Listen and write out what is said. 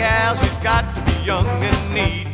gal, she's got to be young and neat.